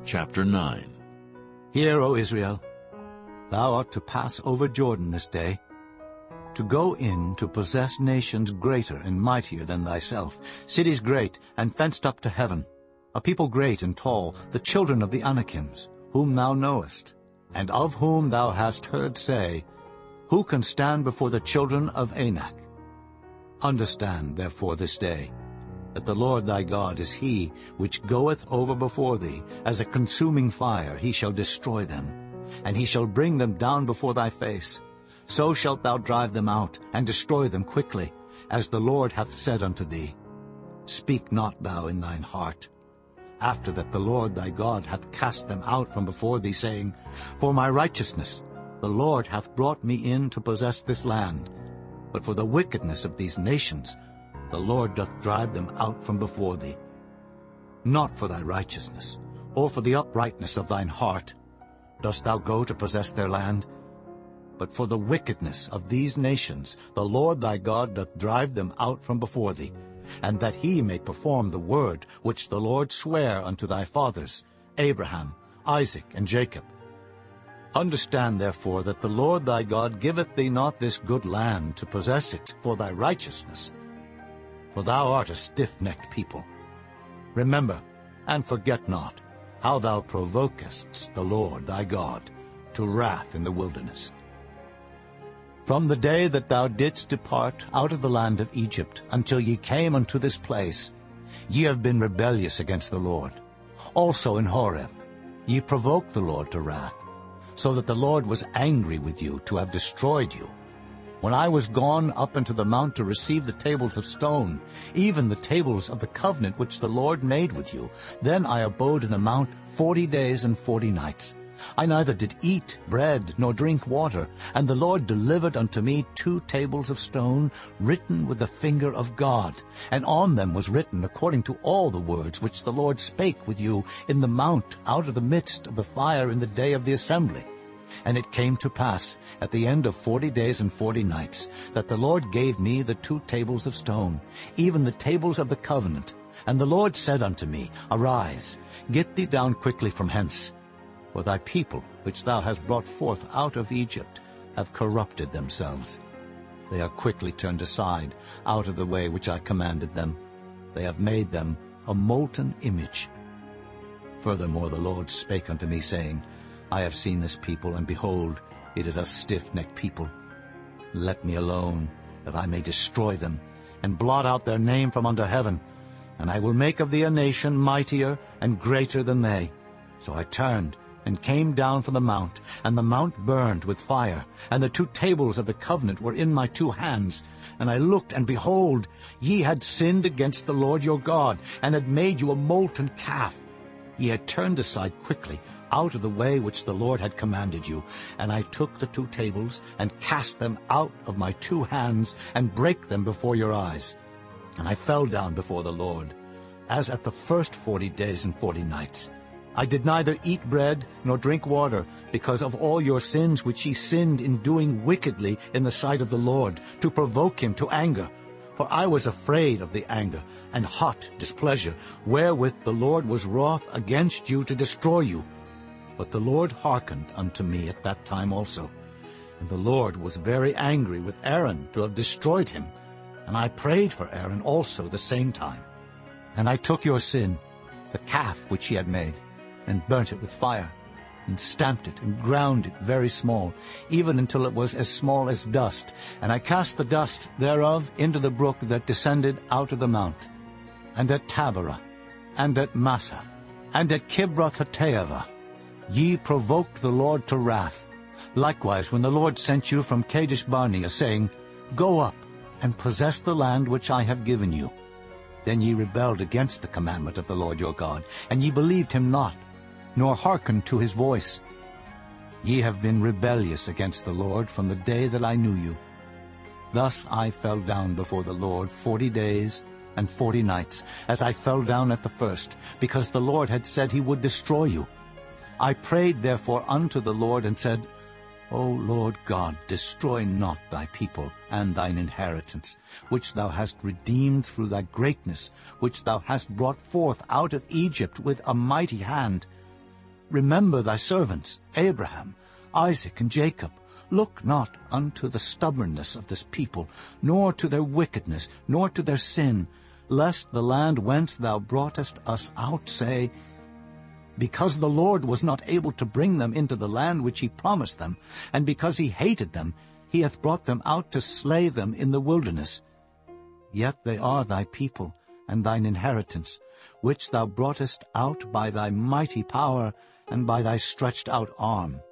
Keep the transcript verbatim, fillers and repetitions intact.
Chapter nine. Hear, O Israel, thou art to pass over Jordan this day, to go in to possess nations greater and mightier than thyself, cities great and fenced up to heaven, a people great and tall, the children of the Anakims, whom thou knowest, and of whom thou hast heard say, Who can stand before the children of Anak? Understand, therefore, this day, that the Lord thy God is he which goeth over before thee, as a consuming fire he shall destroy them, and he shall bring them down before thy face. So shalt thou drive them out, and destroy them quickly, as the Lord hath said unto thee. Speak not thou in thine heart, after that the Lord thy God hath cast them out from before thee, saying, For my righteousness the Lord hath brought me in to possess this land. But for the wickedness of these nations the Lord doth drive them out from before thee. Not for thy righteousness, or for the uprightness of thine heart, dost thou go to possess their land, but for the wickedness of these nations the Lord thy God doth drive them out from before thee, and that he may perform the word which the Lord sware unto thy fathers, Abraham, Isaac, and Jacob. Understand therefore that the Lord thy God giveth thee not this good land to possess it for thy righteousness, for thou art a stiff-necked people. Remember, and forget not, how thou provokest the Lord thy God to wrath in the wilderness. From the day that thou didst depart out of the land of Egypt until ye came unto this place, ye have been rebellious against the Lord. Also in Horeb ye provoked the Lord to wrath, so that the Lord was angry with you to have destroyed you. When I was gone up into the mount to receive the tables of stone, even the tables of the covenant which the Lord made with you, then I abode in the mount forty days and forty nights. I neither did eat bread nor drink water, and the Lord delivered unto me two tables of stone, written with the finger of God, and on them was written according to all the words which the Lord spake with you in the mount out of the midst of the fire in the day of the assembly. And it came to pass, at the end of forty days and forty nights, that the Lord gave me the two tables of stone, even the tables of the covenant. And the Lord said unto me, Arise, get thee down quickly from hence. For thy people, which thou hast brought forth out of Egypt, have corrupted themselves. They are quickly turned aside out of the way which I commanded them. They have made them a molten image. Furthermore the Lord spake unto me, saying, I have seen this people, and behold, it is a stiff-necked people. Let me alone, that I may destroy them, and blot out their name from under heaven. And I will make of thee a nation mightier and greater than they. So I turned, and came down from the mount, and the mount burned with fire, and the two tables of the covenant were in my two hands. And I looked, and behold, ye had sinned against the Lord your God, and had made you a molten calf. Ye had turned aside quickly, out of the way which the Lord had commanded you. And I took the two tables, and cast them out of my two hands, and brake them before your eyes. And I fell down before the Lord, as at the first forty days and forty nights. I did neither eat bread nor drink water, because of all your sins which ye sinned in doing wickedly in the sight of the Lord, to provoke him to anger. For I was afraid of the anger and hot displeasure, wherewith the Lord was wroth against you to destroy you. But the Lord hearkened unto me at that time also. And the Lord was very angry with Aaron to have destroyed him. And I prayed for Aaron also the same time. And I took your sin, the calf which ye had made, and burnt it with fire, and stamped it, and ground it very small, even until it was as small as dust. And I cast the dust thereof into the brook that descended out of the mount. And at Taberah, and at Massah, and at Kibroth-hattaavah, ye provoked the Lord to wrath. Likewise, when the Lord sent you from Kadesh-barnea, saying, Go up, and possess the land which I have given you. Then ye rebelled against the commandment of the Lord your God, and ye believed him not, nor hearkened to his voice. Ye have been rebellious against the Lord from the day that I knew you. Thus I fell down before the Lord forty days and forty nights, as I fell down at the first, because the Lord had said he would destroy you. I prayed therefore unto the Lord, and said, O Lord God, destroy not thy people and thine inheritance, which thou hast redeemed through thy greatness, which thou hast brought forth out of Egypt with a mighty hand. Remember thy servants, Abraham, Isaac, and Jacob. Look not unto the stubbornness of this people, nor to their wickedness, nor to their sin, lest the land whence thou broughtest us out say, Because the Lord was not able to bring them into the land which he promised them, and because he hated them, he hath brought them out to slay them in the wilderness. Yet they are thy people, and thine inheritance, which thou broughtest out by thy mighty power and by thy stretched out arm.